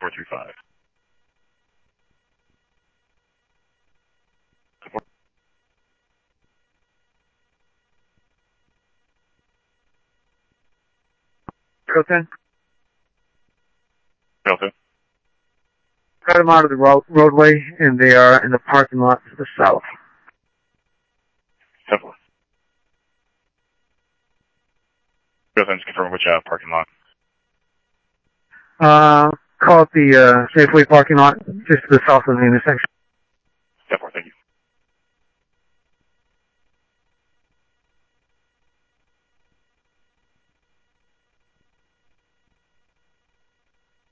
435. Hilton? Delta. Got them out of the roadway, and they are in the parking lot to the south. Delta. Delta, just confirm which parking lot. Call it the Safeway parking lot, just to the south of the intersection.